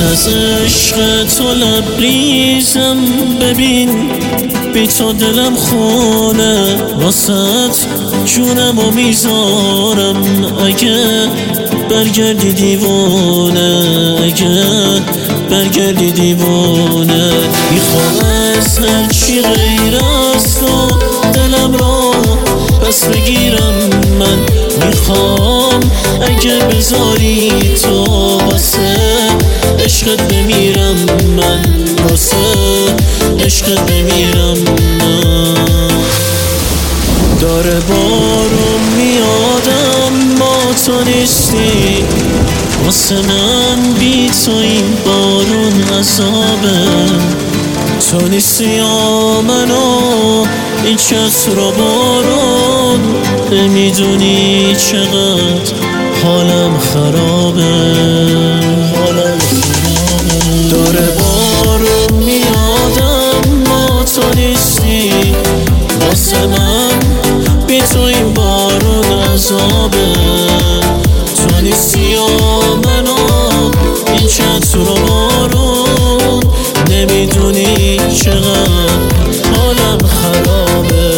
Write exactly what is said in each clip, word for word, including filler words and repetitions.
از عشق تو لبریزم، ببین بی تو دلم خونه، واسط جونمو میذارم. اگه برگردی دیوونه، اگه برگردی دیوونه، میخوام از هرچی غیر از تو دلم رو پس بگیرم. من میخوام اگه بذاری تو واسه عشقت بمیرم، من واسه عشقت بمیرم. من داره بارون میادم ما تو نیستی، واسه من بی تو این بارون عذابه. تو نیستی یا منو این چتر و بارون، نمیدونی چقدر حالم خرابه، حالم خرابه. داره بارون میادم ما تو نیستی، واسه من بی تو این بارون عذابه. تو نیستی یا منو این چتر و بارون، نمیدونی چقدر حالم خرابه.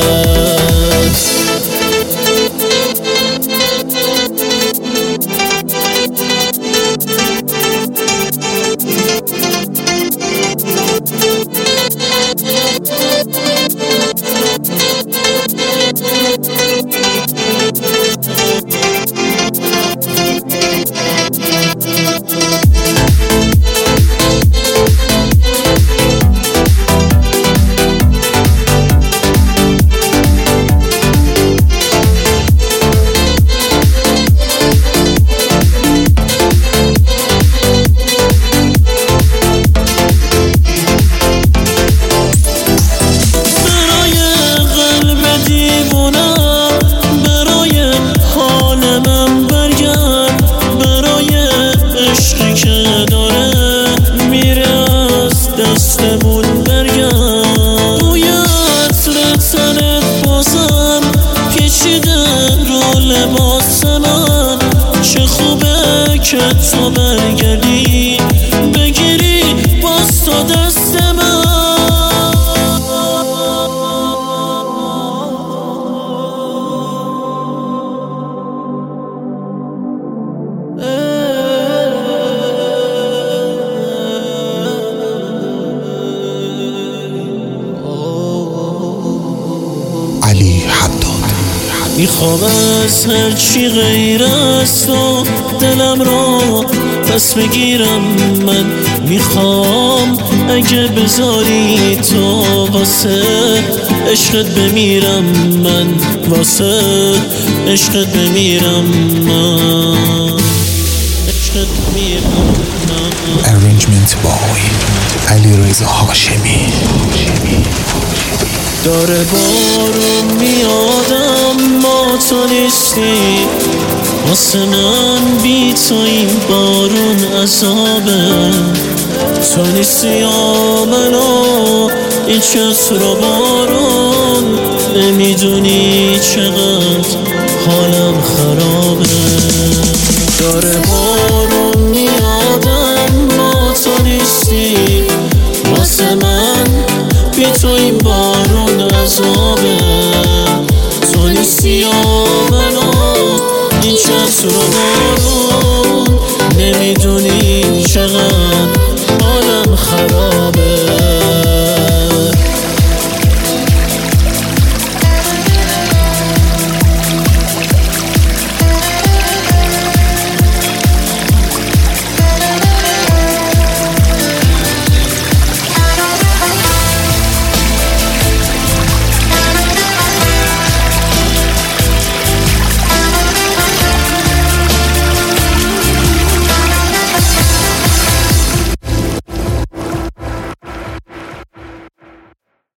دستمون برگرد، بوی عطر تنت بازم پیچیده رو لباس من. چه خوبه که تو برگردی بگیری باز تو دست من. میخوام از هرچی غیر از تو دلم رو پس بگیرم. من میخوام اگه بذاری تو واسه عشقت بمیرم، من واسه عشقت بمیرم، من عشقت بمیرم. Arrangement by علیرضا هاشمی. داره بارون میادم ما تو نیستی، واسه من بی تو این بارون عذابه. تو نیستی یا منو این چتر و بارون، نمیدونی چقدر حالم خرابه. داره بارون میادم ما تو نیستی، واسه من بی تو این بارون عذابه. تو نیستی یا منو این چتر و بارون،